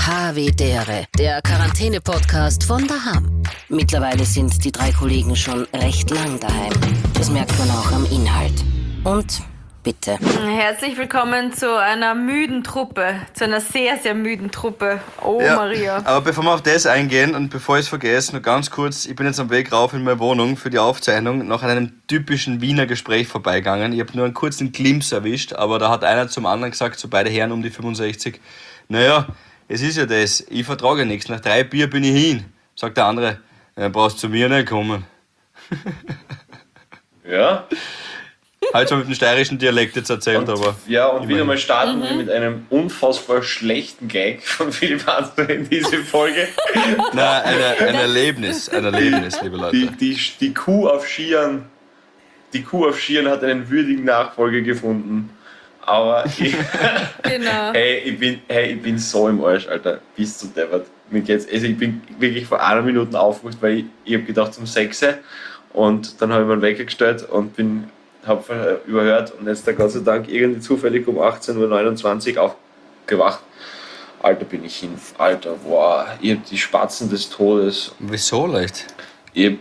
Havidere, der Quarantäne-Podcast von daheim. Mittlerweile sind die 3 Kollegen schon recht lang daheim. Das merkt man auch am Inhalt. Und bitte. Herzlich willkommen zu einer müden Truppe, zu einer sehr, sehr müden Truppe. Oh, ja, Maria. Aber bevor wir auf das eingehen und bevor ich es vergesse, nur ganz kurz, ich bin jetzt am Weg rauf in meine Wohnung für die Aufzeichnung, nach einem typischen Wiener Gespräch vorbeigegangen. Ich habe nur einen kurzen Glimpse erwischt, aber da hat einer zum anderen gesagt, so beide Herren um die 65, naja, es ist ja das, ich vertrage ja nichts, nach 3 Bier bin ich hin. Sagt der andere, ja, brauchst zu mir nicht kommen. Ja. Halt schon mit dem steirischen Dialekt jetzt erzählt, aber... Ja, und wieder mal starten wir mit einem unfassbar schlechten Gag von Philipp Hansel in diese Folge. Nein, ein Erlebnis, liebe Leute. Die Kuh auf Skiern hat einen würdigen Nachfolger gefunden. Aber Genau. ich bin so im Arsch, Alter. Bist du deppert. Ich bin wirklich vor einer Minute aufgewacht, weil ich habe gedacht um 6 Uhr und dann habe ich meinen Wecker gestellt und habe überhört und jetzt da Gott sei Dank irgendwie zufällig um 18.29 Uhr aufgewacht. Alter, bin ich hin. Alter, boah, ich hab die Spatzen des Todes. Wieso leicht? Ich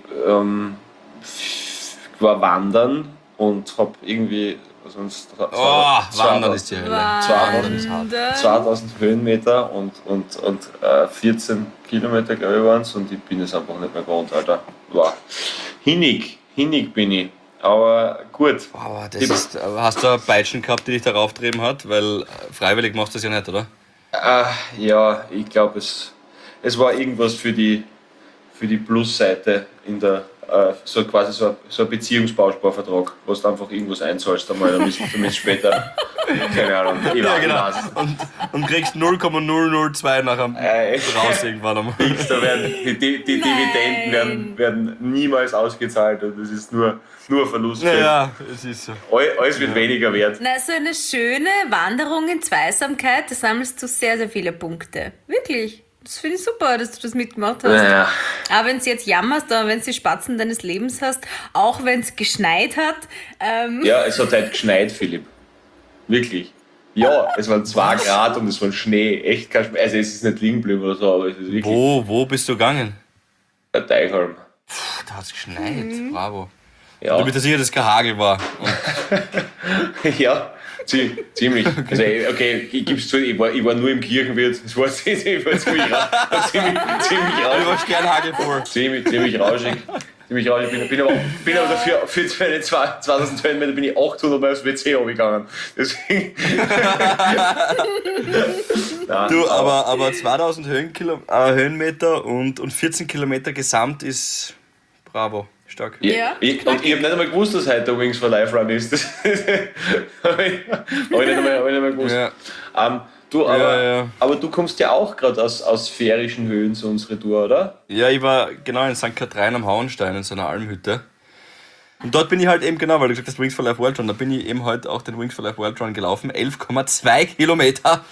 war wandern und hab irgendwie Wandern ist die Hölle. 2000 Höhenmeter und 14 Kilometer, glaube ich, waren es und ich bin es einfach nicht mehr gewohnt, Alter. Wow. Hinnig bin ich. Aber gut. Wow, hast du eine Peitschen gehabt, die dich darauf getrieben hat? Weil freiwillig machst du das ja nicht, oder? Ja, ich glaube, es war irgendwas für die Plusseite in der so ein Beziehungsbausparvertrag, wo du einfach irgendwas einzahlst, einmal, damit später, keine Ahnung, ja, genau. Und kriegst 0,002 nachher raus irgendwann einmal. Da werden die Dividenden werden niemals ausgezahlt und das ist nur ein Verlust. Ja, es ist so. Alles wird weniger wert. Na, so eine schöne Wanderung in Zweisamkeit, da sammelst du sehr, sehr viele Punkte. Wirklich. Das finde ich super, dass du das mitgemacht hast. Ja. Aber wenn du jetzt jammerst, oder wenn du die Spatzen deines Lebens hast, auch wenn es geschneit hat. Ja, es hat halt geschneit, Philipp. Wirklich. Ja, es waren 2 Grad und es war Schnee. Echt kein Schnee. Also es ist nicht liegen geblieben oder so, aber es ist wirklich... Wo bist du gegangen? Der Teichholm. Da hat es geschneit, bravo. Ja. Du bist dir sicher, dass es kein Hagel war. Ja, ziemlich. Also, okay, ich gebe es zu, ich war nur im Kirchenwirt. Es war ziemlich raus. Du warst gern Hagel vor. Ziemlich rauschig. Bin aber dafür, für meine 2000 Höhenmeter bin ich 800 Mal aufs WC runtergegangen. Deswegen. Nein, Du, aber 2000 Höhenmeter und 14 Kilometer gesamt ist bravo. Stark. Ja. Und ich habe nicht einmal gewusst, dass heute der Wings for Life Run ist. Das habe ich nicht einmal gewusst. Ja. Aber du kommst ja auch gerade aus färischen Höhen zu unserer Tour, oder? Ja, ich war genau in St. Katrin am Hauenstein in so einer Almhütte. Und dort bin ich halt eben, genau, weil du gesagt hast, Wings for Life World Run, da bin ich eben heute auch den Wings for Life World Run gelaufen. 11,2 Kilometer.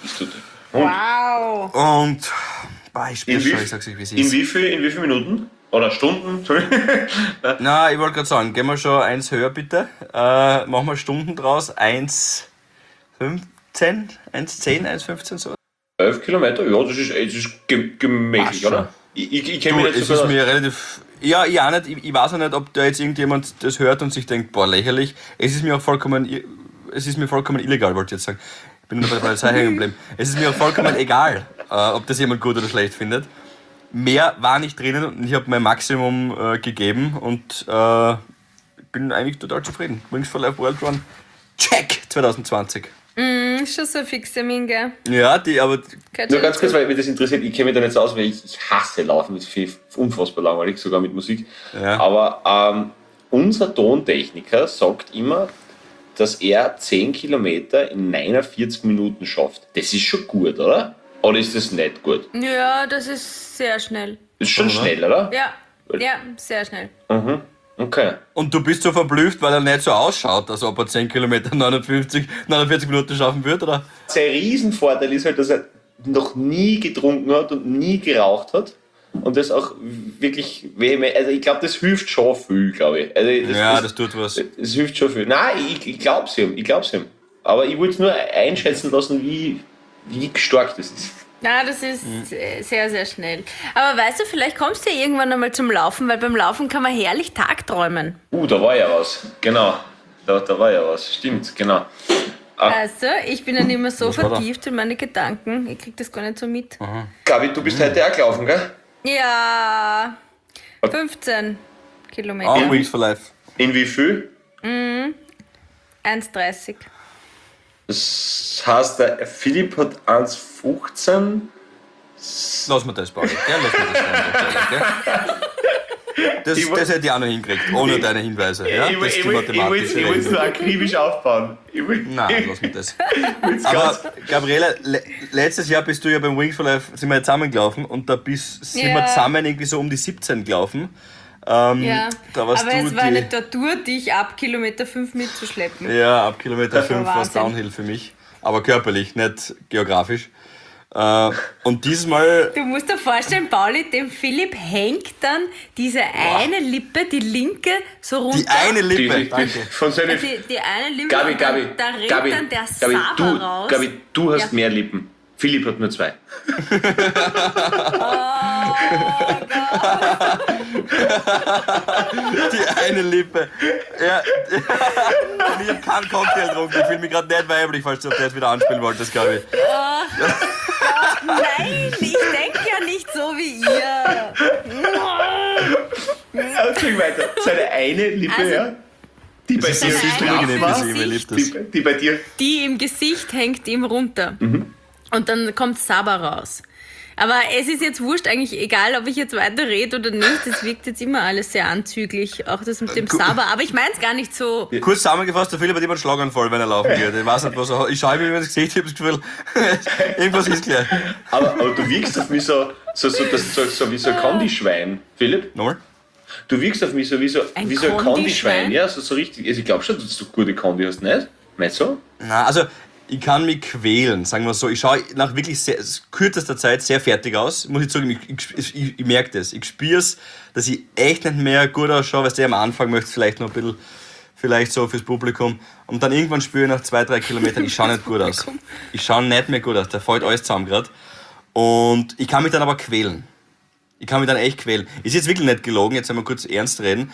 Wow. Und ich spüre schon, ich sag's euch, wie es ist. In wie viel Minuten? Oder Stunden? Na, ich wollte gerade sagen, gehen wir schon eins höher bitte. Machen wir Stunden draus. 1,15, 1,10, 1,15 so. 11 Kilometer? Ja, das ist gemächlich, oder? Ich kenne mich nicht so gut aus. Mir relativ. Ja, ich auch nicht. Ich weiß auch nicht, ob da jetzt irgendjemand das hört und sich denkt, boah, lächerlich. Es ist mir vollkommen illegal, wollte ich jetzt sagen. Ich bin nur bei der Polizei hängen geblieben. Es ist mir auch vollkommen egal, ob das jemand gut oder schlecht findet. Mehr war nicht drinnen und ich habe mein Maximum gegeben und bin eigentlich total zufrieden. Wings for Life World Run, check, 2020. Schon so ein Fixtermin, gell? Ja, aber... Nur ganz kurz, weil mich das interessiert, ich kenne mich da nicht so aus, weil ich hasse Laufen, das ist unfassbar langweilig, sogar mit Musik. Ja. Aber unser Tontechniker sagt immer, dass er 10 Kilometer in 49 Minuten schafft. Das ist schon gut, oder? Oder ist das nicht gut? Ja, das ist sehr schnell. Das ist schon schnell, oder? Ja, sehr schnell. Mhm. Okay. Und du bist so verblüfft, weil er nicht so ausschaut, als ob er 10 Kilometer 49 Minuten schaffen wird, oder? Sein Riesenvorteil ist halt, dass er noch nie getrunken hat und nie geraucht hat. Und das auch wirklich vehement. Also ich glaube, das hilft schon viel, glaube ich. Also das tut was. Das hilft schon viel. Nein, ich glaube es ihm. Aber ich wollte es nur einschätzen lassen, wie stark das ist. Ja, das ist sehr, sehr schnell. Aber weißt du, vielleicht kommst du ja irgendwann einmal zum Laufen, weil beim Laufen kann man herrlich tagträumen. Da war ja was. Genau. Da war ja was. Stimmt, genau. Weißt du, ich bin dann immer so Was war da? vertieft in meine Gedanken. Ich krieg das gar nicht so mit. Gabi, du bist heute auch gelaufen, gell? Ja, 15 Kilometer. Auch Wings for Life. In wie viel? 1,30. Das heißt, der Philipp hat 1,15. Lass mir das, Pauli. Gell? Lass mir das gell? Das hätte ich auch noch hingekriegt, ohne deine Hinweise. Ja? Ich Das ist die wollte mathematische es Regel. nur akribisch aufbauen. Nein, lass mir das. Aber Gabriele, letztes Jahr bist du ja beim Wings for Life, sind wir ja zusammengelaufen und da sind wir zusammen irgendwie so um die 17 gelaufen. Ja, da warst aber du es war die- eine Tortur, dich ab Kilometer 5 mitzuschleppen. Ja, ab Kilometer 5 war es Wahnsinn. Downhill für mich. Aber körperlich, nicht geografisch. Und dieses Mal, Du musst dir vorstellen, Pauli, dem Philipp hängt dann diese eine Lippe, die linke, so runter. die eine Lippe, Die, danke. von seinen Die eine Lippe, Gabi, und dann, Gabi, da rennt Gabi, dann der Gabi, Saber raus. Gabi, du hast Ja. mehr Lippen. Philipp hat nur 2. Die eine Lippe. Ja. Und ich hab keinen Cocktail getrunken. Ich fühle mich gerade nicht weiblich, falls du auf das wieder anspielen wolltest, Gabi. Nein, ich denke ja nicht so wie ihr. Erzähl weiter. Seine eine Lippe, Also, ja? Die bei Das dir ist eine unangenehm war für sie, mir liebt das. die bei dir. Die im Gesicht hängt ihm runter. Und dann kommt Saber raus. Aber es ist jetzt wurscht, eigentlich egal, ob ich jetzt weiter rede oder nicht. Es wirkt jetzt immer alles sehr anzüglich, auch das mit dem Saber. Aber ich meine es gar nicht so. Kurz zusammengefasst, der Philipp hat immer einen Schlaganfall, wenn er laufen geht. Ich weiß nicht, was er hat. Ich schaue mir über das Gesicht, ich habe das Gefühl, irgendwas ist gleich. Aber du wirkst auf mich so wie so ein Kondischwein, Philipp. Nochmal? Du wirkst auf mich so wie so Ein ein Kondischwein? Kondischwein. Ja, so richtig. Also ich glaube schon, dass du gute Kondi hast, nicht? Nicht so? Na, also ich kann mich quälen, sagen wir so. Ich schaue nach wirklich kürzester Zeit sehr fertig aus. Muss ich sagen, ich merke das. Ich spüre es, dass ich echt nicht mehr gut ausschaue, weil du am Anfang möchtest vielleicht noch ein bisschen, vielleicht so fürs Publikum. Und dann irgendwann spüre ich nach 2-3 Kilometern, ich schaue nicht gut aus. Ich schaue nicht mehr gut aus, da fällt alles zusammen gerade. Und ich kann mich dann aber quälen. Ich kann mich dann echt quälen. Ist jetzt wirklich nicht gelogen, jetzt einmal kurz ernst reden.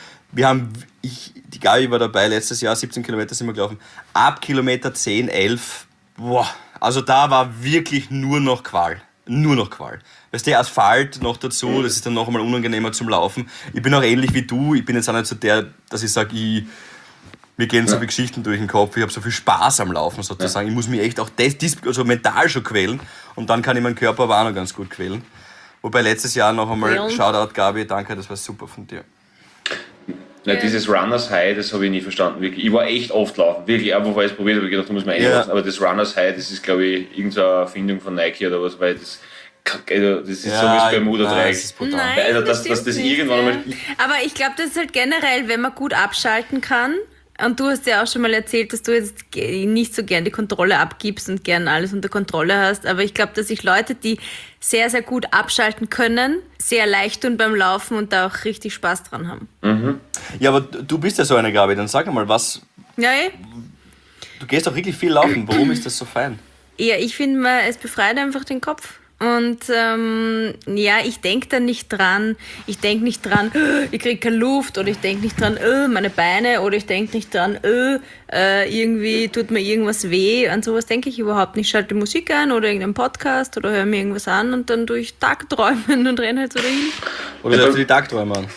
Die Gabi war dabei, letztes Jahr 17 Kilometer sind wir gelaufen. Ab Kilometer 10, 11, boah, also da war wirklich nur noch Qual. Nur noch Qual. Weißt du, Asphalt noch dazu, das ist dann noch einmal unangenehmer zum Laufen. Ich bin auch ähnlich wie du, ich bin jetzt auch nicht so der, dass ich sage, mir gehen so viele Geschichten durch den Kopf, ich habe so viel Spaß am Laufen sozusagen. Ich muss mich echt auch also mental schon quälen und dann kann ich meinen Körper aber auch noch ganz gut quälen. Wobei letztes Jahr noch einmal, Ja. Shoutout Gabi, danke, das war super von dir. Ja, dieses Runners High, das habe ich nie verstanden. Wirklich. Ich war echt oft laufen. Wirklich, auch wo ich es probiert habe, habe ich gedacht, da muss man einlassen. Ja. Aber das Runners High, das ist, glaube ich, irgendeine Erfindung von Nike oder was, weil das ist so wie das Bermuda-Dreieck. das ist brutal. Nein, Also, dass stimmt das nicht, irgendwann ja. mal. Aber ich glaube, das ist halt generell, wenn man gut abschalten kann. Und du hast ja auch schon mal erzählt, dass du jetzt nicht so gern die Kontrolle abgibst und gern alles unter Kontrolle hast. Aber ich glaube, dass sich Leute, die sehr, sehr gut abschalten können, sehr leicht tun beim Laufen und da auch richtig Spaß dran haben. Ja, aber du bist ja so eine Gabi, dann sag mal, Ja, du gehst doch wirklich viel laufen, warum ist das so fein? ja, ich finde, es befreit einfach den Kopf. Und ja, ich denke da nicht dran. Ich denke nicht dran, ich kriege keine Luft, oder ich denke nicht dran, meine Beine, oder ich denke nicht dran, irgendwie tut mir irgendwas weh. An sowas denke ich überhaupt nicht. Ich schalte Musik ein oder irgendeinen Podcast oder höre mir irgendwas an und dann durch Tag träumen und renne halt so dahin. Oder darfst du die Tagträume an?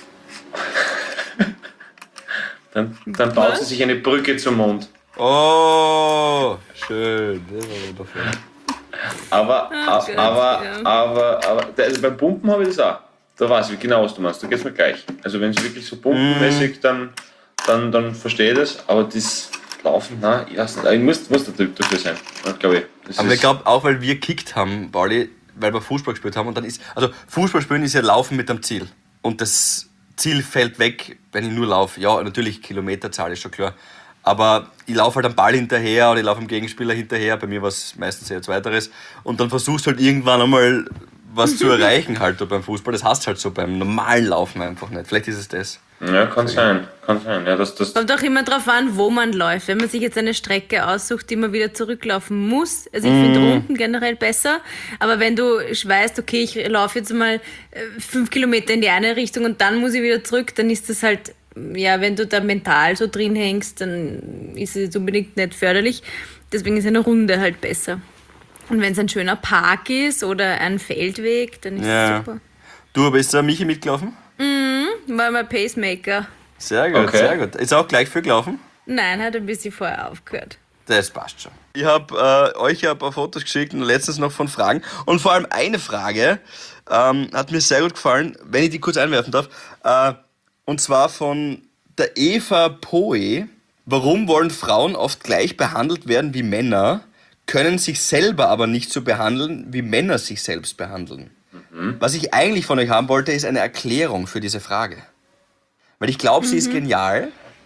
Dann baut sie sich eine Brücke zum Mond. Oh, schön. Das war wundervoll. Aber Gott, ja. Also beim Pumpen habe ich das auch. Da weiß ich genau, was du meinst. Da geht's mir gleich. Also wenn es wirklich so pumpenmäßig, dann verstehe ich das. Aber das Laufen, nein, ich weiß nicht. Ich muss dafür sein, glaube ich. Das Aber ist- ich glaube, auch weil wir gekickt haben, Pauli, weil wir Fußball gespielt haben und dann ist, also Fußball spielen ist ja Laufen mit dem Ziel. Und das Ziel fällt weg, wenn ich nur laufe. Ja, natürlich Kilometerzahl ist schon klar. Aber ich laufe halt am Ball hinterher oder ich laufe am Gegenspieler hinterher. Bei mir war es meistens eher Zweiteres. Und dann versuchst du halt irgendwann einmal was zu erreichen halt beim Fußball. Das hast halt so beim normalen Laufen einfach nicht. Vielleicht ist es das. Ja, kann sein. Ja, das. Kommt auch immer drauf an, wo man läuft. Wenn man sich jetzt eine Strecke aussucht, die man wieder zurücklaufen muss, also ich finde Runden generell besser, aber wenn du weißt, okay, ich laufe jetzt mal 5 Kilometer in die eine Richtung und dann muss ich wieder zurück, dann ist das halt, ja, wenn du da mental so drin hängst, dann ist es jetzt unbedingt nicht förderlich. Deswegen ist eine Runde halt besser. Und wenn es ein schöner Park ist oder ein Feldweg, dann ist es super. Du, aber ist da Michi mitgelaufen? War mein Pacemaker. Sehr gut, Okay. sehr gut. Ist er auch gleich viel gelaufen? Nein, hat ein bisschen vorher aufgehört. Das passt schon. Ich habe euch ja ein paar Fotos geschickt und letztens noch von Fragen. Und vor allem eine Frage hat mir sehr gut gefallen, wenn ich die kurz einwerfen darf. Und zwar von der Eva Poe. Warum wollen Frauen oft gleich behandelt werden wie Männer, können sich selber aber nicht so behandeln, wie Männer sich selbst behandeln? Was ich eigentlich von euch haben wollte, ist eine Erklärung für diese Frage. Weil ich glaube, sie ist genial.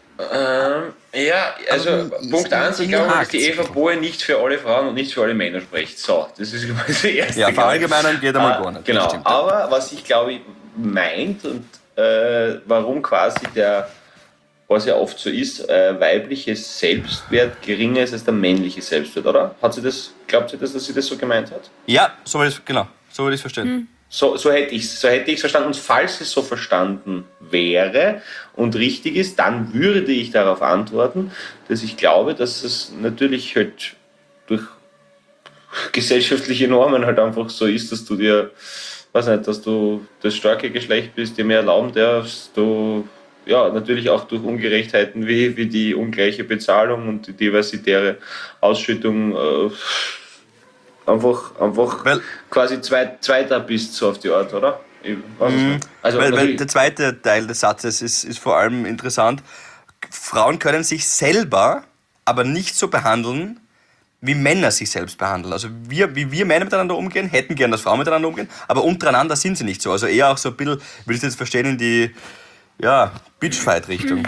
Ja, also Aber Punkt 1, ich glaube, dass hakt's. die Eva Boe nicht für alle Frauen und nicht für alle Männer spricht. So, das ist das Erste. Ja, verallgemeinern geht einmal gar nicht. Genau, Das stimmt. aber was ich glaube, meint und warum quasi was ja oft so ist, weibliches Selbstwert geringer ist als der männliche Selbstwert, oder? Glaubt sie das, dass sie das so gemeint hat? Ja, so würde ich es verstehen. So hätte ich es verstanden. Und falls es so verstanden wäre und richtig ist, dann würde ich darauf antworten, dass ich glaube, dass es natürlich halt durch gesellschaftliche Normen halt einfach so ist, dass du dir, weiß nicht, dass du das starke Geschlecht bist, dir mehr erlauben darfst, du ja natürlich auch durch Ungerechtheiten wie die ungleiche Bezahlung und die diversitäre Ausschüttung einfach Weil- quasi Zweiter bist, so auf die Art, oder? Ich weiß es nicht. Also Weil natürlich- der zweite Teil des Satzes ist vor allem interessant. Frauen können sich selber aber nicht so behandeln, wie Männer sich selbst behandeln. Also wie wir Männer miteinander umgehen, hätten gern, dass Frauen miteinander umgehen, aber untereinander sind sie nicht so. Also eher auch so ein bisschen, würde ich das jetzt verstehen, in die Bitchfight-Richtung.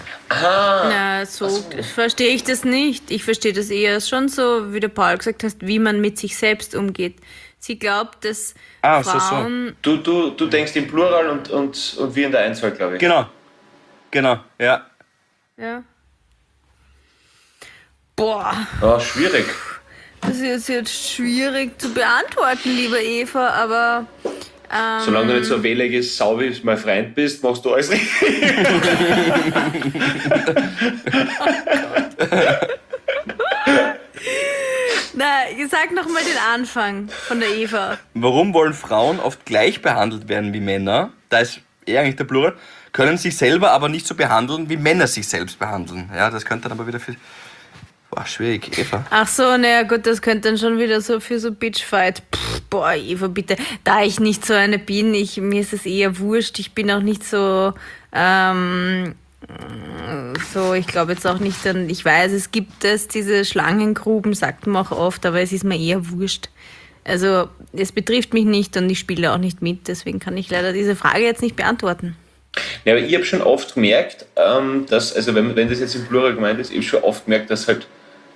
Na, so verstehe ich das nicht. Ich verstehe das eher schon so, wie der Paul gesagt hat, wie man mit sich selbst umgeht. Sie glaubt, dass Ah, so. Frauen... Du denkst im Plural und wir in der Einzahl, glaube ich. Genau, ja. Ja. Boah, Ja, schwierig. das ist jetzt schwierig zu beantworten, liebe Eva, aber... Solange du nicht so ein wähliges Sau wie mein Freund bist, machst du alles richtig. Na, sag nochmal den Anfang von der Eva. Warum wollen Frauen oft gleich behandelt werden wie Männer? Da ist eher eigentlich der Plural. Können sich selber aber nicht so behandeln, wie Männer sich selbst behandeln. Ja, das könnte dann aber wieder für... Boah, schwierig, Eva. Ach so, naja gut, das könnte dann schon wieder so für so Bitchfight. Boah, Eva, bitte. Da ich nicht so eine bin, mir ist es eher wurscht. Ich bin auch nicht so, ich glaube jetzt auch nicht an, ich weiß, es gibt diese Schlangengruben, sagt man auch oft, aber es ist mir eher wurscht. Also, es betrifft mich nicht und ich spiele auch nicht mit, deswegen kann ich leider diese Frage jetzt nicht beantworten. Ja, aber ich habe schon oft gemerkt, dass, also wenn das jetzt im Plural gemeint ist, ich habe schon oft gemerkt, dass halt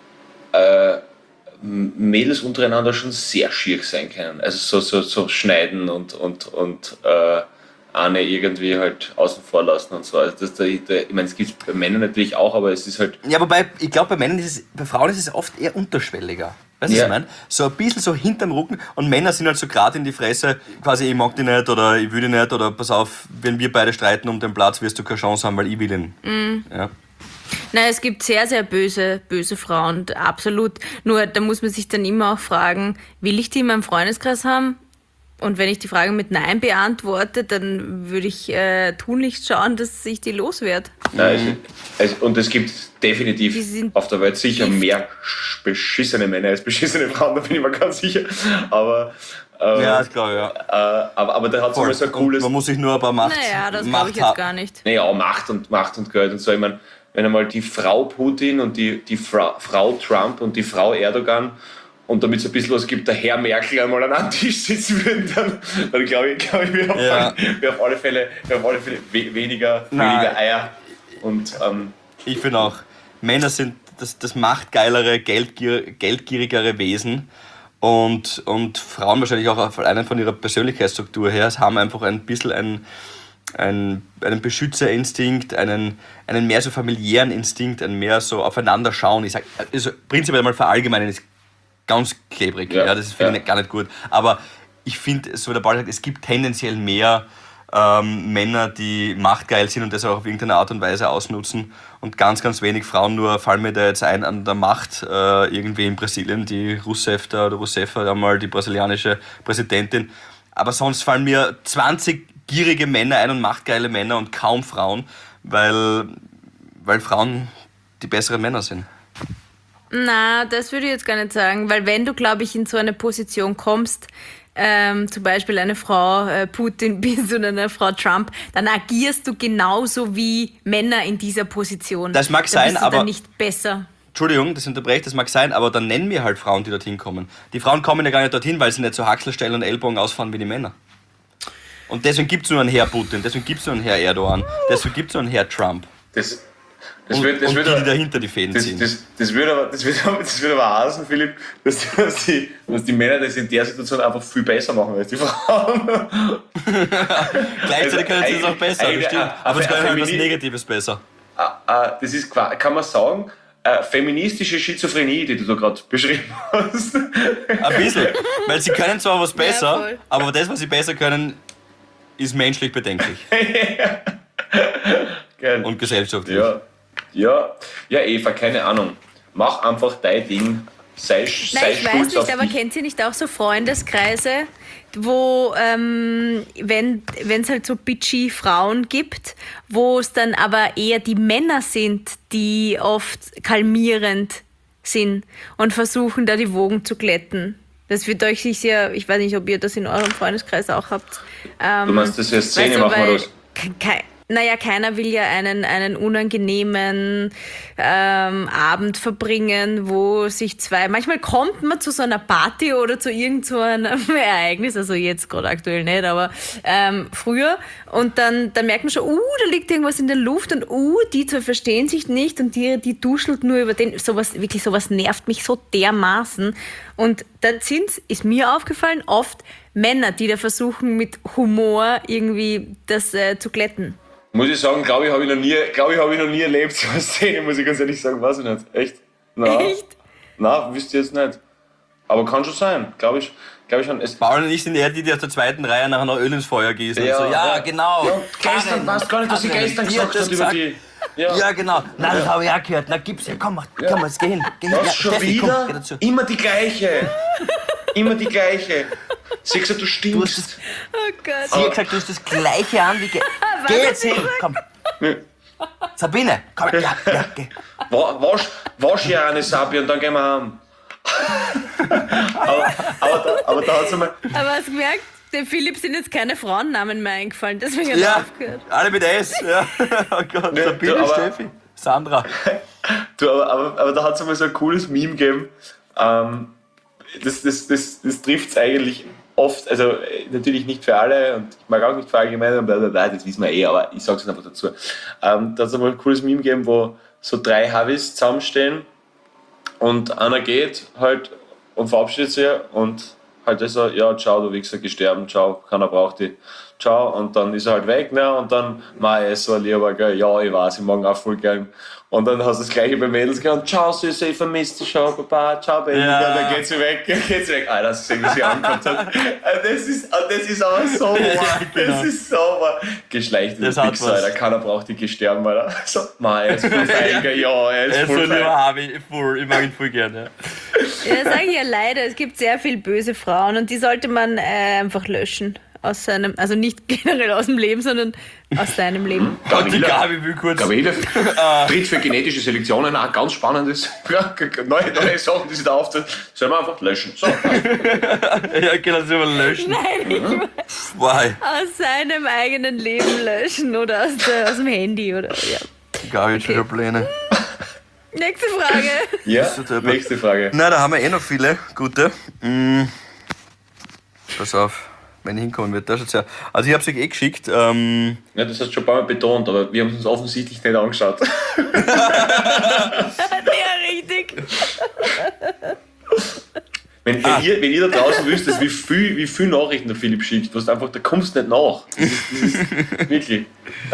Mädels untereinander schon sehr schier sein können. Also so schneiden und eine irgendwie halt außen vor lassen und so. Also ich meine, es gibt es bei Männern natürlich auch, aber es ist halt. Ja, wobei, ich glaube, bei Frauen ist es oft eher unterschwelliger. Weißt du, was ich meine? So ein bisschen so hinterm Rücken und Männer sind halt so gerade in die Fresse, quasi ich mag dich nicht oder ich will dich nicht oder pass auf, wenn wir beide streiten um den Platz, wirst du keine Chance haben, weil ich will ihn. Ja. Nein, es gibt sehr, sehr böse Frauen, absolut. Nur da muss man sich dann immer auch fragen, will ich die in meinem Freundeskreis haben? Und wenn ich die Frage mit Nein beantworte, dann würde ich tunlichst schauen, dass ich die loswerde. Und es gibt Die definitiv sind auf der Welt sicher Gift. mehr beschissene Männer als beschissene Frauen, da bin ich mir ganz sicher. Aber, Ja, ist klar, ja. aber da hat es immer so ein cooles. Man muss sich nur ein paar Macht. Naja, das glaube Macht ich jetzt gar nicht. Naja, auch Macht und Geld und so. Ich meine, wenn einmal die Frau Putin und die Frau Trump und die Frau Erdogan und damit es ein bisschen was gibt, der Herr Merkel einmal an einem Tisch sitzen würden, dann glaube ich, wir haben auf alle Fälle weniger Eier. Und, Ich finde auch, Männer sind das machtgeilere, geldgierigere Wesen und Frauen wahrscheinlich auch allein von ihrer Persönlichkeitsstruktur her haben einfach ein bisschen einen Beschützerinstinkt, einen mehr so familiären Instinkt, einen mehr so aufeinander schauen. Ich sag, also prinzipiell mal verallgemeinern ist ganz klebrig, ja, das finde ich gar nicht gut. Aber ich finde, so wie der Paul sagt, es gibt tendenziell mehr Männer, die machtgeil sind und das auch auf irgendeine Art und Weise ausnutzen und ganz, ganz wenig Frauen. Nur fallen mir da jetzt ein an der Macht irgendwie in Brasilien, die Rousseff oder Rousseff, einmal die brasilianische Präsidentin. Aber sonst fallen mir 20 gierige Männer ein und machtgeile Männer und kaum Frauen, weil Frauen die besseren Männer sind. Na, das würde ich jetzt gar nicht sagen, weil wenn du, glaube ich, in so eine Position kommst, zum Beispiel eine Frau Putin bist oder eine Frau Trump, dann agierst du genauso wie Männer in dieser Position. Das mag sein, bist du aber dann nicht besser. Entschuldigung, das unterbreche ich, das mag sein, aber dann nennen wir halt Frauen, die dorthin kommen. Die Frauen kommen ja gar nicht dorthin, weil sie nicht so Haxel stellen und Ellbogen ausfahren wie die Männer. Und deswegen gibt es nur einen Herr Putin, deswegen gibt es nur einen Herr Erdogan, deswegen gibt es nur einen Herr Trump. Das würde die dahinter die Fäden ziehen. Das würde aber heißen, Philipp, dass die Männer das in der Situation einfach viel besser machen als die Frauen. Gleichzeitig können sie es auch besser, das stimmt. Aber es können etwas Negatives besser. Das ist, kann man sagen, feministische Schizophrenie, die du da gerade beschrieben hast. Ein bisschen. Weil sie können zwar was besser, voll. aber das, was sie besser können, ist menschlich bedenklich. Geil. Und gesellschaftlich. Ja, Eva, keine Ahnung. Mach einfach dein Ding. Sei Nein, ich stolz weiß nicht, auf aber dich. kennt ihr nicht auch so Freundeskreise, wo, wenn es halt so bitchy Frauen gibt, wo es dann aber eher die Männer sind, die oft kalmierend sind und versuchen, da die Wogen zu glätten. Das wird euch sicher, ich weiß nicht, ob ihr das in eurem Freundeskreis auch habt. Du meinst, das ist eine Szene, machen wir das? Naja, keiner will ja einen unangenehmen Abend verbringen, wo sich zwei... Manchmal kommt man zu so einer Party oder zu irgend so einem Ereignis, also jetzt gerade aktuell nicht, aber früher. Und dann merkt man schon, da liegt irgendwas in der Luft und die zwei verstehen sich nicht und die duschelt nur über den... Sowas nervt mich so dermaßen. Und dann ist mir aufgefallen, oft Männer, die da versuchen, mit Humor irgendwie das zu glätten. Muss ich sagen, glaube ich, habe ich noch nie erlebt, so eine Szene, muss ich ganz ehrlich sagen, weiß ich nicht. Echt? Nein. Echt? Nein, wüsste ich jetzt nicht. Aber kann schon sein, glaube ich schon. Paul und ich sind eher die, die aus der zweiten Reihe nachher noch Öl ins Feuer gießen. Ja, und so, ja. Genau. Ja, gestern, weißt du gar nicht, was ich gestern gesagt habe über die... Ja, genau. Nein, das habe ich auch gehört. Na, gib's her, komm, jetzt geh hin. Geh hin. Was, Ja, schon Steffi, wieder? Komm, geh dazu. Immer die gleiche. Immer die gleiche. Siehst du, du stinkst. Oh Gott. Sie hat gesagt, du hast das Gleiche an wie... Geh jetzt hin, komm. Sabine, komm, ja, geh. Wasch ja eine Sabi und dann gehen wir heim. aber da hat es einmal... Aber hast du gemerkt, dem Philipp sind jetzt keine Frauennamen mehr eingefallen, deswegen hat er Ja, aufgehört. alle mit S. Ja. Oh Gott, Ne, Sabine, du, aber- Steffi, Sandra. Aber da hat es einmal so ein cooles Meme gegeben. Das trifft es eigentlich oft, also natürlich nicht für alle und ich mag auch nicht verallgemeinern, blablabla, das wissen wir aber ich sage es einfach dazu. Da hat es einmal ein cooles Meme gegeben, wo so 3 Havis zusammenstehen und einer geht halt und verabschiedet sich und halt so, ja, ciao, du Wichser, geh sterben, ciao, keiner braucht dich, ciao, und dann ist er halt weg, ne, und dann, er ist so ein Lieber, gell, ja, ich weiß, ich mag ihn auch voll gern. Und dann hast du das gleiche bei Mädels gehabt, ciao Süße, ich vermisse dich schon, Papa, ciao Baby, Ja. und dann geht sie weg. Alter, hast du gesehen, wie sie ankommt hat. Das ist aber so wahr, genau. das ist so wahr. Geschlecht Das ist hat Wichser, was. Alter, keiner braucht dich, geh sterben, Alter. So, er ist voll fein, gell, ja, er Er ist ist so voll lieber fein. Harvey, voll, ich mag ihn voll gerne. Ja, sage ich ja leider, es gibt sehr viele böse Frauen und die sollte man einfach löschen. Aus seinem, also nicht generell aus dem Leben, sondern aus seinem Leben. Und die Gabi will kurz... Gabriele tritt für genetische Selektionen auch ganz spannendes. Neue Sachen, die sie da auftritt, sollen wir einfach löschen. So. Ja, genau, das wir löschen. Nein, ich meine, Why? aus seinem eigenen Leben löschen oder aus dem Handy oder ja. Gabi hat schon wieder Pläne. Nächste Frage. Ja, so deppert. nächste Frage. Na, da haben wir noch viele gute. Pass auf, wenn ich hinkommen wird. Das ist ja, also ich habe es euch geschickt. Ja, das hast du schon ein paar Mal betont, aber wir haben es uns offensichtlich nicht angeschaut. Ja, richtig. Wenn ihr da draußen wüsstet, wie viel Nachrichten der Philipp schickt, da kommst du nicht nach. Das ist wirklich.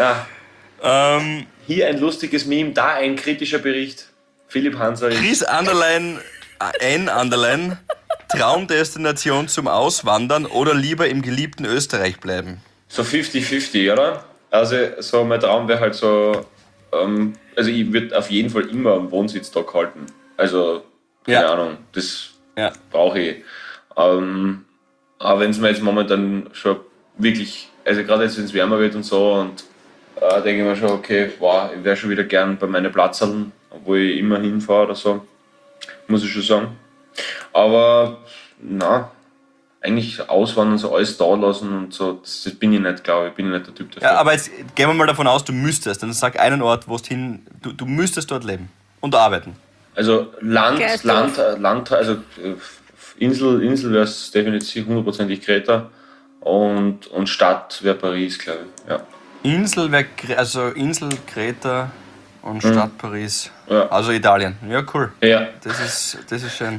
Hier ein lustiges Meme, da ein kritischer Bericht. Philipp Hanser ist. Chris Anderlein, N Anderlein, Traumdestination zum Auswandern oder lieber im geliebten Österreich bleiben? So 50-50, oder? Also so mein Traum wäre halt so, also ich würde auf jeden Fall immer einen Wohnsitz da halten. Also, keine Ahnung, das brauche ich. Aber wenn es mir jetzt momentan schon wirklich, also gerade jetzt wenn es wärmer wird und so, und denke ich mir schon, okay, wow, ich wäre schon wieder gern bei meinen Platzern, wo ich immer hinfahre oder so, muss ich schon sagen. Aber eigentlich auswandern, so alles da lassen und so, das bin ich nicht, glaube ich. Ich bin nicht der Typ dafür. Ja, aber jetzt gehen wir mal davon aus, du müsstest. Dann sag einen Ort, wo du du müsstest dort leben und arbeiten. Also Land, also Insel wäre es definitiv 100%ig Kreta und Stadt wäre Paris, glaube ich. Ja. Insel, Kreta und Stadt Paris. Ja. Also Italien. Ja, cool. Ja. Das ist schön.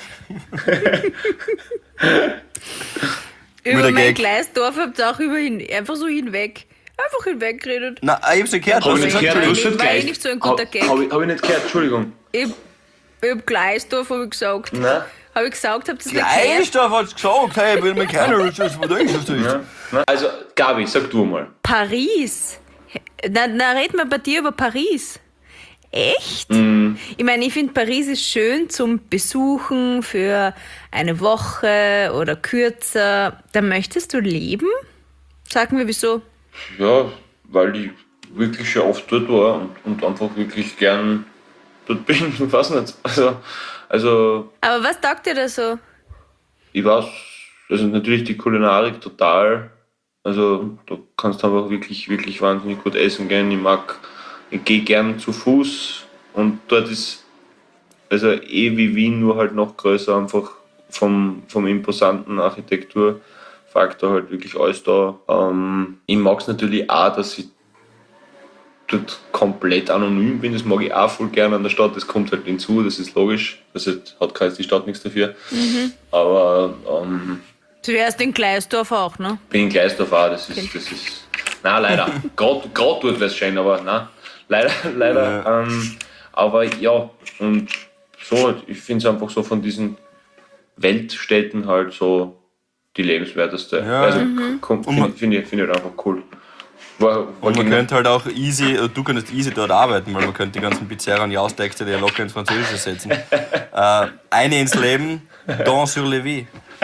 Über Guter mein Gag. Gleisdorf habt ihr auch einfach so hinweg. Einfach hinweggeredet. Na, ich hab's nicht gehört. Hab Was ich hast nicht du gehört, gesagt? du hast War gleich. nicht so ein guter Gag. Hab ich nicht gehört, Entschuldigung. Ich hab Gleisdorf, hab ich gesagt. Nein. Habe ich gesagt, habt ihr das nicht gehört? Gleisdorf hat's gesagt, hey, ich will mir keiner was denkst du ist. Nein. Also Gabi, sag du mal. Paris. Na, reden wir bei dir über Paris. Echt? Ich meine, ich finde, Paris ist schön zum Besuchen für eine Woche oder kürzer. Da möchtest du leben? Sag mir, wieso? Ja, weil ich wirklich schon oft dort war und einfach wirklich gern dort bin. Ich weiß nicht. Also Aber was taugt dir da so? ich weiß, also natürlich die Kulinarik total. Also da kannst du einfach wirklich, wirklich wahnsinnig gut essen gehen. Ich gehe gern zu Fuß und dort ist also wie Wien, nur halt noch größer, einfach vom imposanten Architekturfaktor halt wirklich alles da. Ich mag es natürlich auch, dass ich dort komplett anonym bin, das mag ich auch voll gerne an der Stadt, das kommt halt hinzu, das ist logisch, also hat keine die Stadt nichts dafür. Aber Du wärst in Gleisdorf auch, ne? bin in Gleisdorf auch, das ist nein, leider, gerade dort wäre es schön, aber nein, leider, Ja. aber ja, und so halt, ich finde es einfach so von diesen Weltstädten halt so die lebenswerteste, Ja. also finde ich halt einfach cool. Und man könnte halt auch du könntest easy dort arbeiten, weil man könnte die ganzen Pizzerien Jaustexte die ja locker ins Französische setzen. Eine ins Leben, Don sur la vie.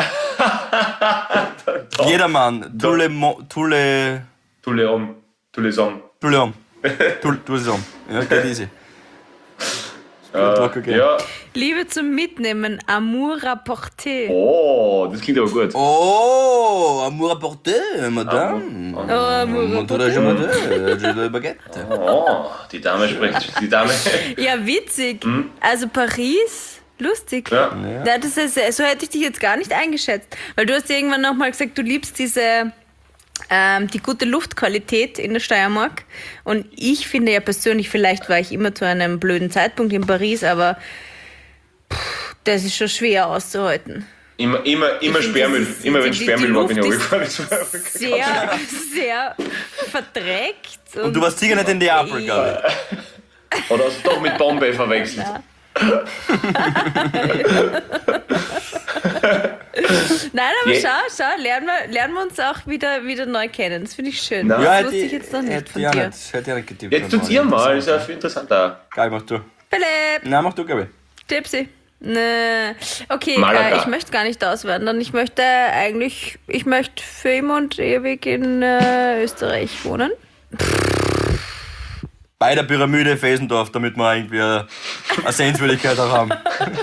Jedermann, tous les hommes. Ja, geht easy. Okay. Ja. Liebe zum Mitnehmen, Amour rapporté. Oh, das klingt aber gut. Oh, amour apporté, madame. Oh, Amour rapporté. Je le baguette. Oh, die Dame spricht. Die Dame. Ja, witzig. Also Paris, lustig. Ja. Ja, das ist, so hätte ich dich jetzt gar nicht eingeschätzt. Weil du hast ja irgendwann nochmal gesagt, du liebst die gute Luftqualität in der Steiermark. Und ich finde ja persönlich, vielleicht war ich immer zu einem blöden Zeitpunkt in Paris, aber das ist schon schwer auszuhalten. Immer Sperrmüll. das ist- Immer wenn die Sperrmüll war, Luft bin ich ist runtergefahren. Sehr, sehr verdreckt. Und du warst sicher nicht in Neapel, glaube ich. Oder hast du doch mit Bombay verwechselt? Nein, aber Ja. schau, lernen wir uns auch wieder neu kennen. Das finde ich schön. Na. Das wusste ich jetzt noch nicht hätte von ich auch dir. nicht- hätte ich auch nicht getippt. Jetzt tut's ihr mal, ist ja viel interessanter. Geil, mach du. Philipp, Nein, mach du, Gabi. Tipsy. Nee. Okay, Malaga. ich möchte gar nicht auswandern. Ich möchte für immer und ewig in Österreich wohnen. Bei der Pyramide Fesendorf, damit wir irgendwie eine Sehenswürdigkeit auch haben.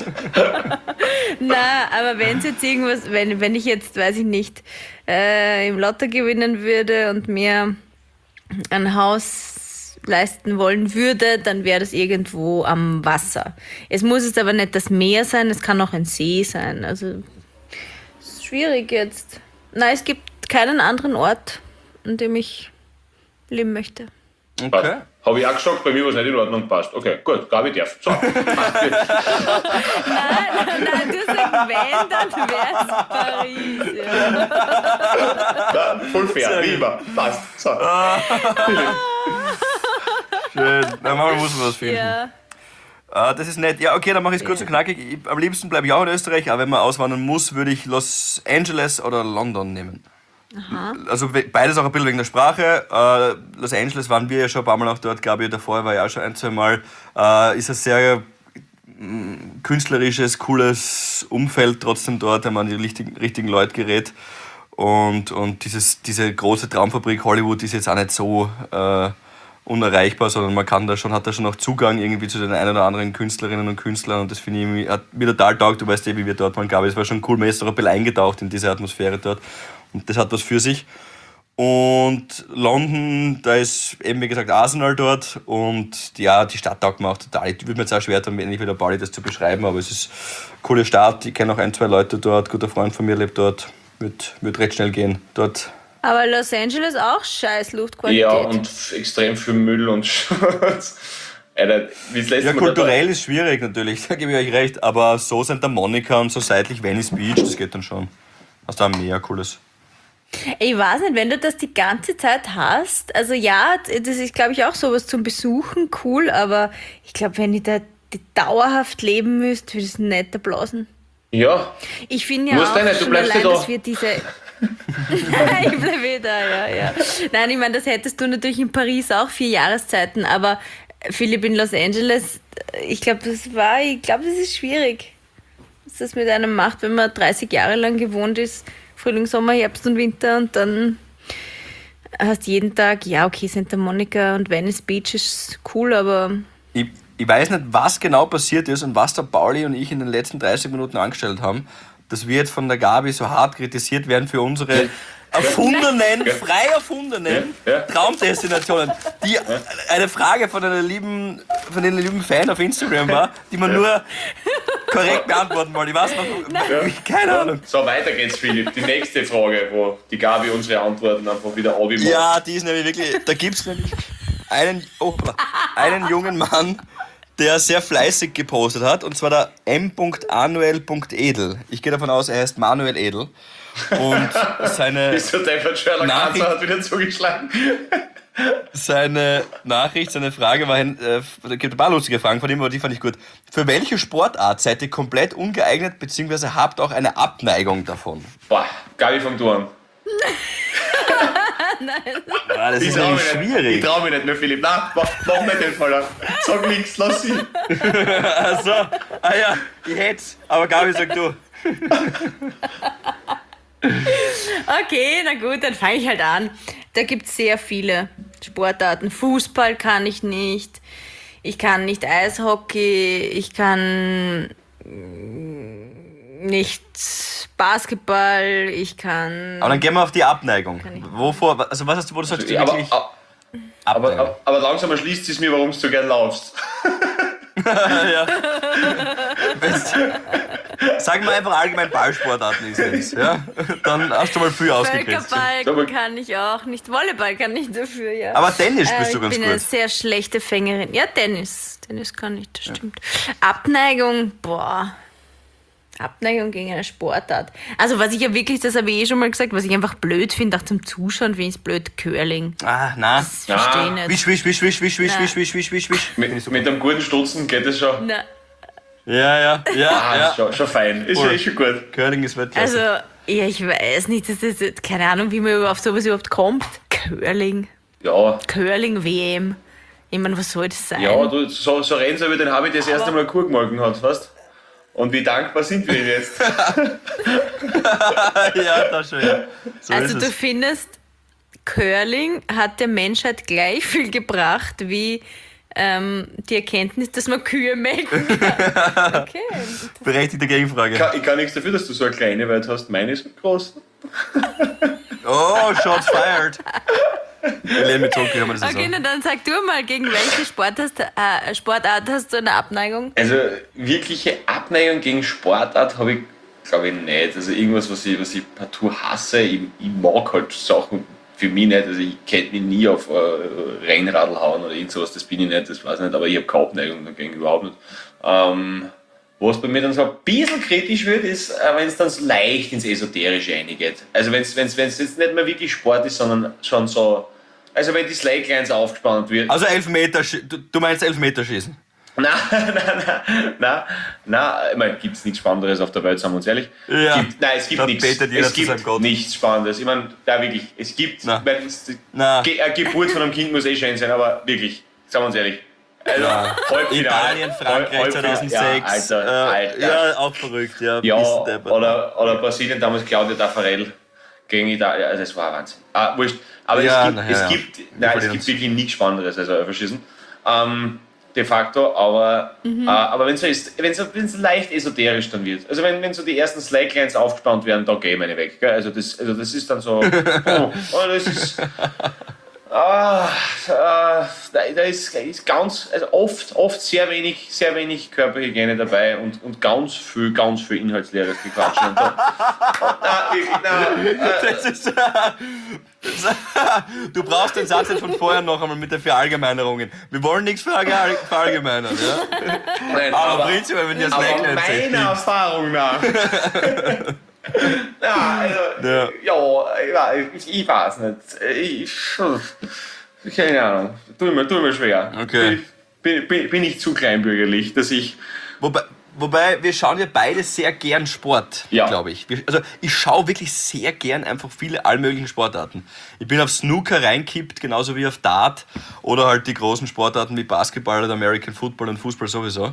Na, aber wenn es jetzt irgendwas, wenn ich jetzt, weiß ich nicht, im Lotto gewinnen würde und mir ein Haus leisten wollen würde, dann wäre das irgendwo am Wasser. Es muss jetzt aber nicht das Meer sein, es kann auch ein See sein. Also, es ist schwierig jetzt. Nein, es gibt keinen anderen Ort, an dem ich leben möchte. Okay. Habe ich auch gesagt, bei mir war es nicht in Ordnung, passt. Okay, gut, Gabi darf. So. Nein, du sagst, wenn, dann wär's Paris. Ja. Ja, voll fair, wie immer. Passt. So. Schön. Na, manchmal muss man was finden. Ja. Das ist nett. Ja, okay, dann mache ich es kurz und knackig. Am liebsten bleibe ich auch in Österreich, aber wenn man auswandern muss, würde ich Los Angeles oder London nehmen. Aha. Also beides auch ein bisschen wegen der Sprache. Los Angeles waren wir ja schon ein paar Mal auch dort, Gabi, davor war ja auch schon 1-2 Mal. Ist ein sehr künstlerisches, cooles Umfeld trotzdem dort, wenn man an die richtigen Leute gerät. Und diese große Traumfabrik Hollywood ist jetzt auch nicht so unerreichbar, sondern man kann hat da schon noch Zugang irgendwie zu den ein oder anderen Künstlerinnen und Künstlern, und das finde ich irgendwie, hat mir total taugt. Du weißt ja, wie wir dort waren, Gabi, es war schon cool, man ist auch ein bisschen eingetaucht in diese Atmosphäre dort und das hat was für sich. Und London, da ist eben wie gesagt Arsenal dort und ja, die Stadt taugt mir auch total. Ich würde mir jetzt auch schwer tun, ähnlich wie der Pauli, das zu beschreiben, aber es ist eine coole Stadt, ich kenne auch 1-2 Leute dort, ein guter Freund von mir lebt dort, wird recht schnell gehen dort. Aber Los Angeles auch scheiß Luftqualität. Ja, und extrem viel Müll und Schmutz. Alter, wie das letzte Ja, Mal kulturell ist schwierig natürlich, da gebe ich euch recht, aber so Santa Monica und so seitlich Venice Beach, das geht dann schon. Hast du auch mehr Cooles. Ich weiß nicht, wenn du das die ganze Zeit hast, also ja, das ist, glaube ich, auch sowas zum Besuchen, cool, aber ich glaube, wenn ich da dauerhaft leben müsste, würde es nicht blasen. Ja, Ich finde ja Musst auch du nicht, du schon bleibst allein, ja da. dass wir diese... Ich bleibe da, ja. Nein, ich meine, das hättest du natürlich in Paris auch 4 Jahreszeiten, aber Philipp in Los Angeles, ich glaube, das ist schwierig, was das mit einem macht, wenn man 30 Jahre lang gewohnt ist, Frühling, Sommer, Herbst und Winter, und dann hast jeden Tag, ja, okay, Santa Monica und Venice Beach ist cool, aber... Ich weiß nicht, was genau passiert ist und was der Pauli und ich in den letzten 30 Minuten angestellt haben, dass wir jetzt von der Gabi so hart kritisiert werden für unsere frei erfundenen Traumdestinationen. Die eine Frage von einem lieben Fan auf Instagram war, die man nur korrekt beantworten wollte. Ich weiß noch, keine Ahnung. so weiter geht's, Philipp. Die nächste Frage, wo die Gabi unsere Antworten einfach wieder abmacht. Ja, die ist nämlich wirklich, da gibt es nämlich einen jungen Mann, der sehr fleißig gepostet hat, und zwar der m.anuel.edel. Ich gehe davon aus, er heißt Manuel Edel. Und seine Ist der Deppert Sherlock Nachricht- Holmes hat wieder zugeschlagen. seine Frage war, da gibt ein paar lustige Fragen von ihm, aber die fand ich gut. Für welche Sportart seid ihr komplett ungeeignet, beziehungsweise habt auch eine Abneigung davon? Boah, Gabi vom Turm. Ja, das ist nämlich Ich schwierig. trau mich nicht mehr, Philipp. Nein, mach nicht den Fall. Sag nichts, lass sie. Also, ja, ich hätt's, aber Gabi, sag du. Okay, na gut, dann fange ich halt an. Da gibt es sehr viele Sportarten. Fußball kann ich nicht. Ich kann nicht Eishockey. Ich kann nicht Basketball. Ich kann... Aber dann gehen wir auf die Abneigung. Wovor, also was hast du, wo du sagst, du wirklich Abneigung? Aber langsam erschließt es mir, warum du so gern laufst. Ja. Sag mal einfach allgemein Ballsportarten ist nichts, ja? Dann hast du mal viel ausgekriegt. Völkerball kann ich auch nicht. Volleyball kann ich dafür, ja. Aber Tennis bist du ganz Ich bin eine gut. sehr schlechte Fängerin. Ja, Tennis kann ich, das stimmt. Abneigung, Abneigung gegen eine Sportart. Also was ich ja wirklich, das habe ich schon mal gesagt, was ich einfach blöd finde, auch zum Zuschauen finde ich es blöd, Curling. Ah, na. Das verstehe ich nicht. Wisch. Mit einem guten Stutzen geht es schon. Na, Ja. Ist schon fein. Ist Cool. schon gut. Curling ist Weltklasse. also, ja, ich weiß nicht, keine Ahnung, wie man auf sowas überhaupt kommt. Curling WM. Ich meine, was soll das sein? Ja, so reden sie über den habe ich das erste Mal Kur gemolken hat, weißt? Und wie dankbar sind wir ihm jetzt? Ja, das schon, ja. So Also ist du es. findest, Curling hat der Menschheit gleich viel gebracht wie die Erkenntnis, dass man Kühe melken kann. Okay. Berechtigte Gegenfrage. Ich kann nichts dafür, dass du so eine kleine Welt hast. Meine ist groß. Oh, shots fired. Wir leben mit Zunge, haben wir das Okay, so. na dann sag du mal, gegen welche Sportart hast du eine Abneigung? Also wirkliche Abneigung gegen Sportart habe ich, glaube ich, nicht. Also irgendwas, was ich partout hasse. Ich mag halt Sachen für mich nicht, also ich könnte mich nie auf Rennradl hauen oder irgend sowas, das bin ich nicht, das weiß ich nicht, aber ich habe keine Abneigung dagegen, überhaupt nicht. Was bei mir dann so ein bisschen kritisch wird, ist, wenn es dann so leicht ins Esoterische reingeht. Also wenn es jetzt nicht mehr wirklich Sport ist, sondern schon so, also wenn die Slakelines aufgespannt wird. Also Elfmeter, du meinst Elfmeterschießen? Nein, ich meine, gibt es nichts Spannenderes auf der Welt, sagen wir uns ehrlich. Ja. Es gibt nichts Spannendes. Ich meine, da wirklich, es gibt, eine Geburt von einem Kind muss schön sein, aber wirklich, sagen wir uns ehrlich. Also, Halbfinale. Italien, Frankreich 2006. Ja, Alter. Ja, auch verrückt. Ja, oder Brasilien, damals Claudia Taffarel gegen Italien. Also das war Wahnsinn. Wurscht. Aber es gibt wirklich nichts Spannenderes als Elferschießen. De facto, aber wenn es leicht esoterisch dann wird. Also wenn so die ersten Slakelines aufgespannt werden, da gehen meine weg. Gell? Also das ist dann so. Das ist. Da ist ganz, also oft sehr wenig Körperhygiene dabei und ganz viel inhaltsleeres Gequatsch. Du brauchst den Satz jetzt von vorher noch einmal mit den Verallgemeinerungen. Wir wollen nichts verallgemeinern, ja? Nein, aber prinzipiell, wenn ihr das meiner Erfahrung nach. Ich weiß nicht. Keine Ahnung. Tu mir schwer. Okay. Bin ich zu kleinbürgerlich, dass ich. Wobei, wir schauen ja beide sehr gern Sport, Ja. glaube ich. Also ich schaue wirklich sehr gern einfach viele allmöglichen Sportarten. Ich bin auf Snooker reinkippt, genauso wie auf Dart oder halt die großen Sportarten wie Basketball oder American Football und Fußball sowieso.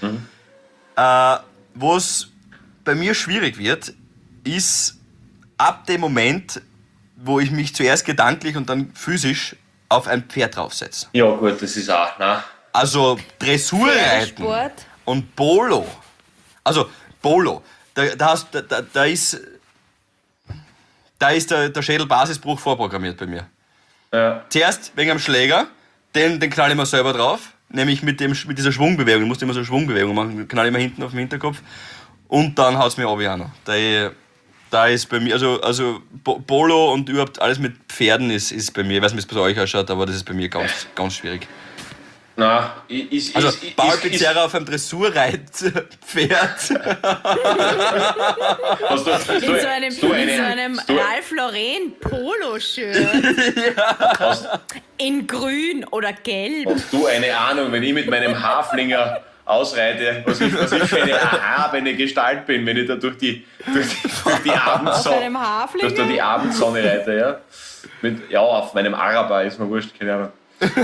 Wo es bei mir schwierig wird, ist ab dem Moment, wo ich mich zuerst gedanklich und dann physisch auf ein Pferd draufsetze. Ja gut, das ist auch, ne? Also Dressurreiten Sport. und Polo. Also Polo, da ist der Schädelbasisbruch vorprogrammiert bei mir. Ja. Zuerst wegen am Schläger, den knall ich mir selber drauf, nämlich mit dieser Schwungbewegung. Ich musste immer so eine Schwungbewegung machen, knall ich mir hinten auf den Hinterkopf und dann haut es mir auch noch. Da ist bei mir, also Polo und überhaupt alles mit Pferden ist bei mir, ich weiß nicht, wie es bei euch ausschaut, aber das ist bei mir ganz, ganz schwierig. Na, Paul Pizzerra auf einem Dressurreitpferd. In so einem Ralph Lauren Poloshirt. In grün oder gelb. Hast du eine Ahnung, wenn ich mit meinem Haflinger ausreite, was ich für eine erhabene Gestalt bin, wenn ich da durch die Abendsonne, durch die Abendsonne reite, ja? Auf meinem Araber ist mir wurscht, keine Ahnung.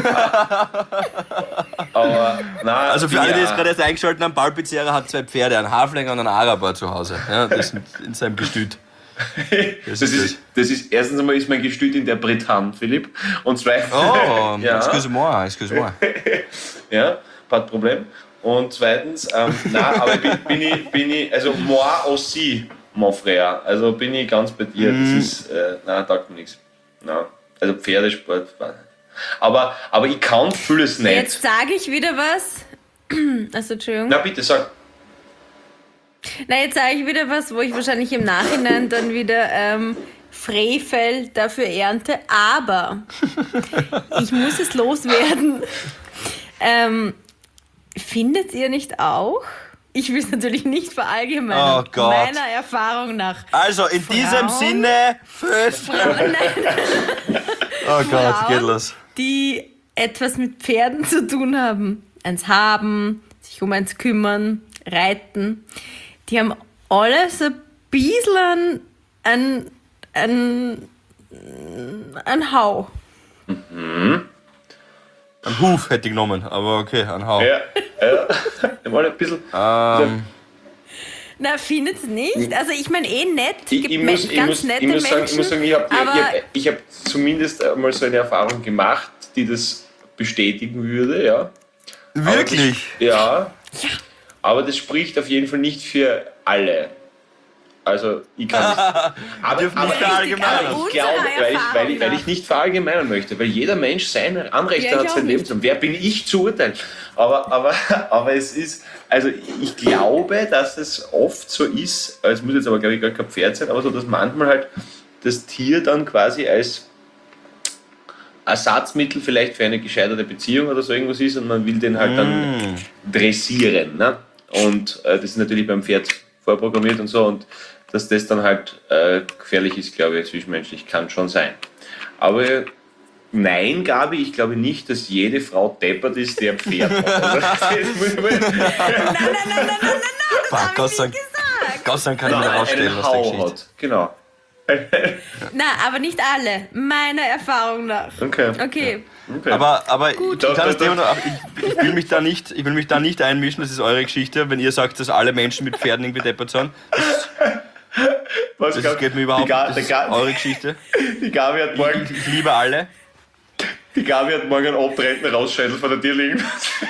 Aber, nein, Also für alle, die jetzt gerade erst eingeschaltet haben, Paul Pizzerra hat 2 Pferde, einen Haflinger und einen Araber zu Hause. Ja, das sind in seinem Gestüt. Das ist erstens einmal ist mein Gestüt in der Bretagne, Philipp. Und zweitens. Oh, ja. excuse-moi. Ja, pas de Problem. Und zweitens, aber bin ich, also moi aussi, mon frère. Also bin ich ganz bei dir. Das ist, taugt mir nichts. Also Pferdesport, aber ich kann vieles nicht. Jetzt sage ich wieder was. Also, Entschuldigung. Na bitte, sag. Jetzt sage ich wieder was, wo ich wahrscheinlich im Nachhinein dann wieder Frevel dafür ernte. Aber ich muss es loswerden. Findet ihr nicht auch? Ich will es natürlich nicht verallgemeinern. Oh Gott. Meiner Erfahrung nach. Also in diesem Sinne. Frauen, Oh Gott, geht los. die etwas mit Pferden zu tun haben, eins haben, sich um eins kümmern, reiten, die haben alle so ein bisschen ein Hau. Ein Huf hätte ich genommen, aber okay, ein Hau. Ja. Mal ein bisschen. Na, findet es nicht? Also ich meine nett, Ich muss sagen, ich hab zumindest einmal so eine Erfahrung gemacht, die das bestätigen würde, ja. Wirklich? Ja. Aber das spricht auf jeden Fall nicht für alle. Also ich kann nicht. Aber nicht verallgemeinern. ich glaube, weil ich nicht verallgemeinern möchte, weil jeder Mensch sein Anrecht hat, sein Leben zu haben. Wer bin ich zu urteilen? Aber es ist, also ich glaube, dass es oft so ist, es muss jetzt aber glaube ich gar kein Pferd sein, aber so, dass manchmal halt das Tier dann quasi als Ersatzmittel vielleicht für eine gescheiterte Beziehung oder so irgendwas ist und man will den halt dann dressieren. Ne? Und das ist natürlich beim Pferd vorprogrammiert und so und dass das dann halt gefährlich ist, glaube ich, zwischenmenschlich, kann schon sein. Aber nein, Gabi, ich glaube nicht, dass jede Frau deppert ist, der ein Pferd hat. Also, nein, Gott sei Dank kann ich mir rausstellen, was der Geschichte ist. Genau. Na, aber nicht alle, meiner Erfahrung nach. Okay. Aber Gut. ich, kann das Thema noch, aber ich will mich da nicht einmischen, das ist eure Geschichte, wenn ihr sagt, dass alle Menschen mit Pferden irgendwie deppert sind. Das geht mir überhaupt nicht. Das ist eure Geschichte. Die Gabi hat morgen, Ich liebe alle. einen abtrennenden Rausscheitel von der Tür liegen.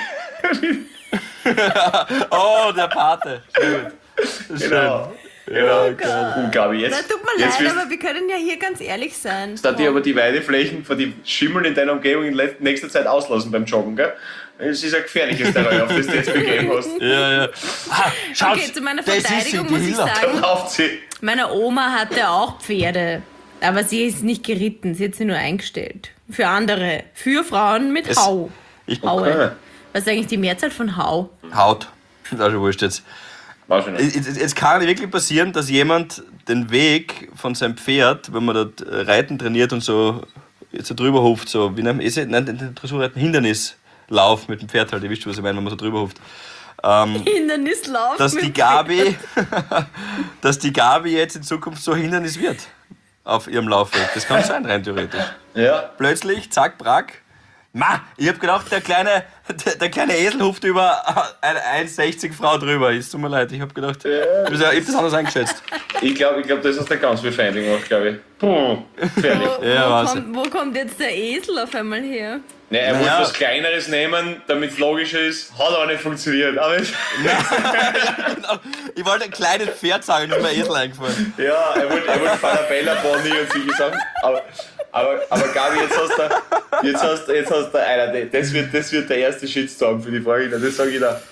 Oh, der Pate. Sehr gut. Das ist Genau. Und Gabi, Na, jetzt, tut mir jetzt leid, wirst aber wir können ja hier ganz ehrlich sein. da die aber die Weideflächen von den Schimmeln in deiner Umgebung in nächster Zeit auslassen beim Joggen, gell? Es ist ein gefährliches Terrain, auf das du jetzt begeben hast. Ja. Schaut, Okay, zu meiner das ist Verteidigung sie, muss die ich Hilla. sagen, Lauft sie. meine Oma hatte auch Pferde. Aber sie ist nicht geritten, sie hat sie nur eingestellt. Für andere. Für Frauen mit Hau. Haue. Okay. Was ist eigentlich die Mehrzahl von Hau? Haut. Das ist schon wurscht jetzt. Wahrscheinlich. Es kann wirklich passieren, dass jemand den Weg von seinem Pferd, wenn man dort Reiten trainiert und so drüber huft, so wie einem den Dressurreiten Hindernislauf mit dem Pferd halt, ihr wisst schon, was ich meine, wenn man so drüber huft. Hindernislauf. Dass mit die Gabi jetzt in Zukunft so Hindernis wird auf ihrem Laufweg. Das kann sein, rein theoretisch. Ja. Plötzlich, zack, brack. Ich hab gedacht, der kleine Esel huft über eine 1,60 Frau drüber. Es tut mir leid, ich hab gedacht, ich hab das anders eingeschätzt. Ich glaube, das hast du ganz viel Feinding gemacht, glaube ich. Puh, fertig. Ja, Wahnsinn. Wo kommt jetzt der Esel auf einmal her? Ne, er wollte Naja. was Kleineres nehmen, damit es logischer ist. Hat aber nicht funktioniert. Aber Ich wollte ein kleines Pferd sagen, ist mir Esel eingefallen. ja, er wollte Falabella Bonnie und solche Sachen. Aber Gabi, jetzt hast du einer. Das wird der erste Shitstorm für die Folge. Das sage ich da.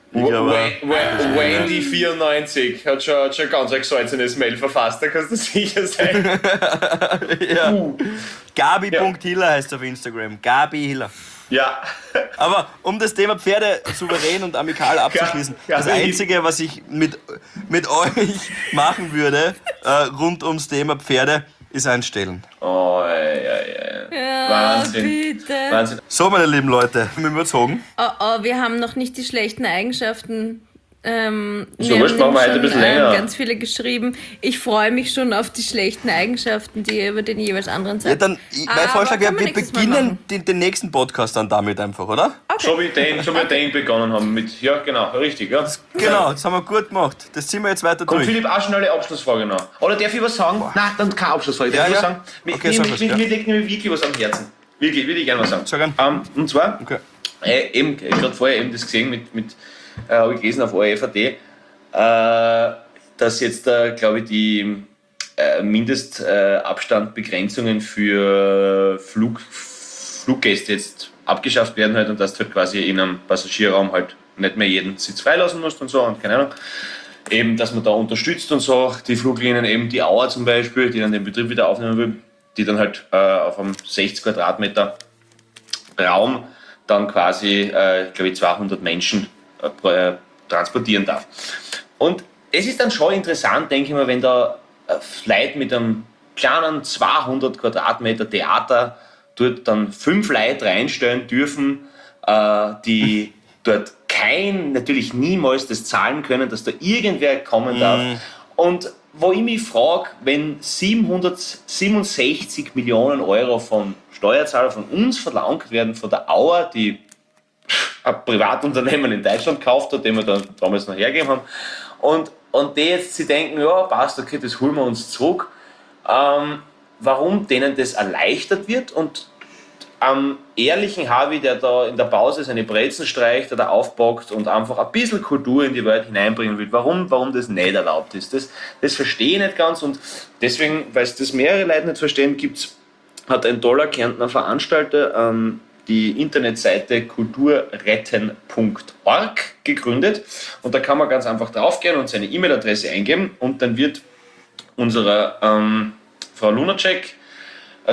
Wendy94 hat schon ganz ein gesalzenes Mail verfasst, da kannst du sicher sein. Ja. Gabi.Hiller heißt auf Instagram. Gabi Hiller. Ja. Aber um das Thema Pferde souverän und amikal abzuschließen, das Einzige, was ich mit euch machen würde, rund ums Thema Pferde, ist einstellen. Oh, ja. Ja, Wahnsinn. bitte. Wahnsinn. So, meine lieben Leute, wir überzogen. Oh, wir haben noch nicht die schlechten Eigenschaften. So, was machen wir heute ein bisschen länger? Ganz viele geschrieben. Ich freue mich schon auf die schlechten Eigenschaften, die ihr über den jeweils anderen Ja, sagt. dann, mein Vorschlag wäre, wir nächstes Mal beginnen den nächsten Podcast dann damit einfach, oder? So wie wir den begonnen haben mit. Ja, genau, richtig, ja. Genau, das haben wir gut gemacht. Das ziehen wir jetzt weiter Kommt durch. Philipp auch schnell eine Abschlussfrage noch. Oder darf ich was sagen? Nein, dann keine Abschlussfrage. Darf Ja, ich was ja. sagen? Okay, sag was, ja. Mir liegt nämlich wirklich was am Herzen. Wirklich, würde ich gerne was sagen. Sag an. Und zwar, Okay. eben, ich habe gerade vorher eben das gesehen habe ich gelesen auf ORF.at, dass jetzt, glaube ich, die Mindestabstandbegrenzungen für Fluggäste jetzt abgeschafft werden halt und dass du halt quasi in einem Passagierraum halt nicht mehr jeden Sitz freilassen musst und so und keine Ahnung. Eben, dass man da unterstützt und so, die Fluglinien, eben die Auer zum Beispiel, die dann den Betrieb wieder aufnehmen will, die dann halt auf einem 60 Quadratmeter Raum dann quasi, glaube ich, 200 Menschen transportieren darf. Und es ist dann schon interessant, denke ich mal, wenn da Leute mit einem kleinen 200 Quadratmeter Theater dort dann 5 Leute reinstellen dürfen, die dort natürlich niemals das zahlen können, dass da irgendwer kommen darf. Und wo ich mich frage, wenn 767 Millionen Euro von Steuerzahlern von uns verlangt werden, von der Auer, die ein Privatunternehmen in Deutschland gekauft hat, den wir dann damals noch hergegeben haben, und die jetzt sie denken, ja, passt, okay, das holen wir uns zurück, warum denen das erleichtert wird und am ehrlichen Harvey, der da in der Pause seine Brezen streicht oder aufbockt und einfach ein bisschen Kultur in die Welt hineinbringen will, warum das nicht erlaubt ist, das verstehe ich nicht ganz und deswegen, weil es das mehrere Leute nicht verstehen, hat ein toller Kärntner Veranstalter die Internetseite kulturretten.org gegründet und da kann man ganz einfach draufgehen und seine E-Mail-Adresse eingeben und dann wird unserer Frau Lunacek, also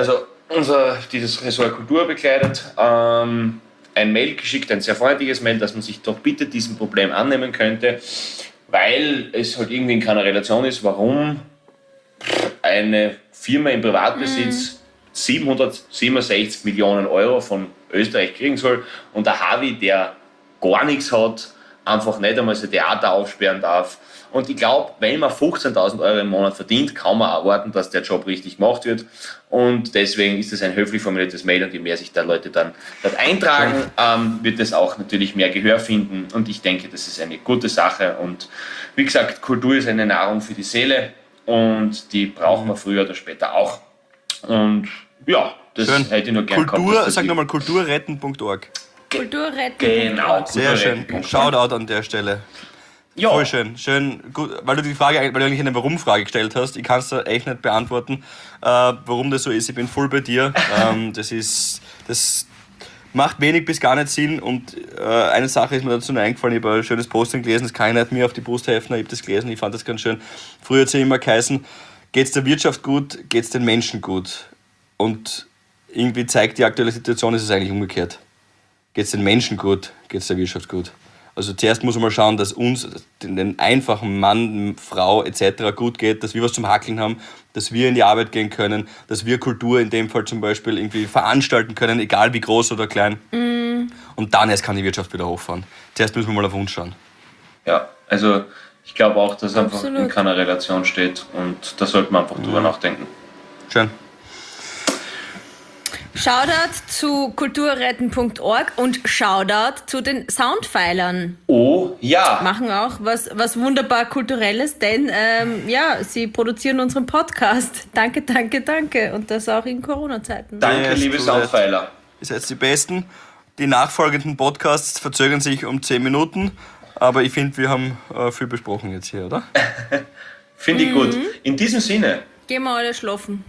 dieses Ressort Kultur bekleidet, ein Mail geschickt, ein sehr freundliches Mail, dass man sich doch bitte diesem Problem annehmen könnte, weil es halt irgendwie in keiner Relation ist, warum eine Firma im Privatbesitz 767 Millionen Euro von Österreich kriegen soll und der Harvey, der gar nichts hat, einfach nicht einmal sein Theater aufsperren darf. Und ich glaube, wenn man 15.000 Euro im Monat verdient, kann man erwarten, dass der Job richtig gemacht wird. Und deswegen ist es ein höflich formuliertes Mail und je mehr sich da Leute dann dort eintragen, wird es auch natürlich mehr Gehör finden. Und ich denke, das ist eine gute Sache. Und wie gesagt, Kultur ist eine Nahrung für die Seele und die braucht man früher oder später auch. Und ja, das Schön. hätte ich nur gerne gehabt. Sag nochmal, kulturretten.org. Kulturretten. Genau, Sehr schön. Shoutout an der Stelle. Ja. Voll schön, gut, weil du eigentlich eine Warum-Frage gestellt hast. Ich kann es da echt nicht beantworten, warum das so ist. Ich bin voll bei dir. Das macht wenig bis gar nicht Sinn. Und eine Sache ist mir dazu noch eingefallen. Ich habe ein schönes Posting gelesen, das kann ich nicht mir auf die Brust heften. Ich habe das gelesen, ich fand das ganz schön. Früher hat es ja immer geheißen, geht es der Wirtschaft gut, geht es den Menschen gut. Und irgendwie zeigt die aktuelle Situation, ist es eigentlich umgekehrt. Geht es den Menschen gut, geht es der Wirtschaft gut. Also zuerst muss man mal schauen, dass uns, den einfachen Mann, Frau etc. gut geht, dass wir was zum Hackeln haben, dass wir in die Arbeit gehen können, dass wir Kultur in dem Fall zum Beispiel irgendwie veranstalten können, egal wie groß oder klein. Und dann erst kann die Wirtschaft wieder hochfahren. Zuerst müssen wir mal auf uns schauen. Ja, also ich glaube auch, dass es einfach Absolut. in keiner Relation steht und da sollte man einfach drüber nachdenken. Schön. Shoutout zu kulturretten.org und Shoutout zu den Soundpfeilern. Oh ja, Machen auch was wunderbar Kulturelles, denn sie produzieren unseren Podcast. Danke, danke, danke. Und das auch in Corona-Zeiten. danke Yes, liebe tut Soundpfeiler. Ihr seid die Besten. Die nachfolgenden Podcasts verzögern sich um 10 Minuten. Aber ich finde, wir haben viel besprochen jetzt hier, oder? Finde ich gut. In diesem Sinne, Gehen wir alle schlafen.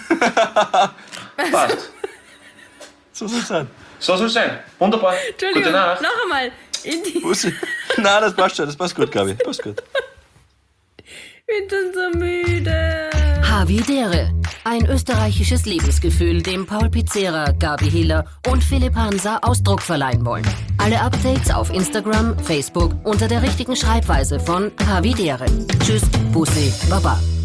passt. So soll es sein. So soll es sein. Wunderbar. Entschuldigung, Gute Nacht. noch einmal. Bussi. Nein, das passt schon. Das passt gut, Gabi. Passt gut. Ich bin schon so müde. Havidere. Ein österreichisches Lebensgefühl, dem Paul Pizzera, Gabi Hiller und Philipp Hansa Ausdruck verleihen wollen. Alle Updates auf Instagram, Facebook unter der richtigen Schreibweise von Havidere. Tschüss, Bussi, Baba.